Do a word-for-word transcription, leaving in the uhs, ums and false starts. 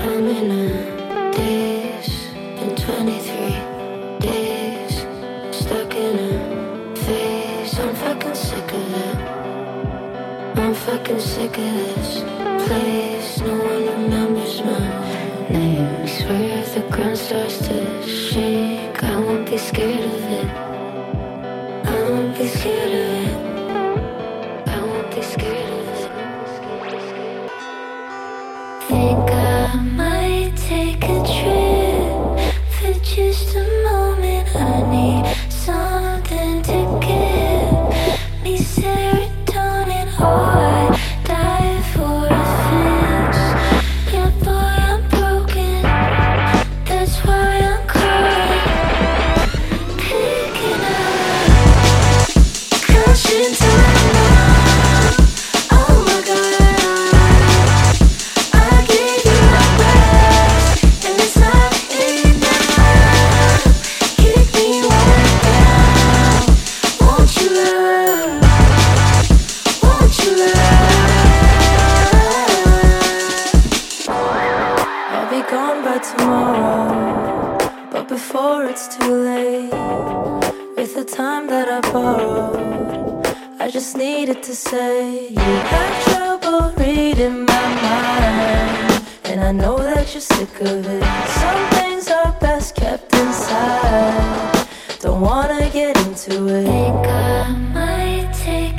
coming a days, been twenty-three days, stuck in a phase. I'm fucking sick of it. I'm fucking sick of this place. No one remembers my name. Swear if the ground starts to shake, I won't be scared of it. I won't be scared of it. I won't be scared of it. Think I might take a trip for just a moment. I need something to give me serotonin. Oh, I die for a fix. Yeah, boy, I'm broken. That's why I'm crying. Picking up, crashing time now. Oh my God, I gave you my breath, and it's not enough. Kick me right down. Won't you love? Won't you love? I'll be gone by tomorrow, but before it's too late, with the time that I borrowed, I just needed to say you have trouble reading my mind, and I know that you're sick of it. Some things are best kept inside. Don't wanna get into it. Think I might take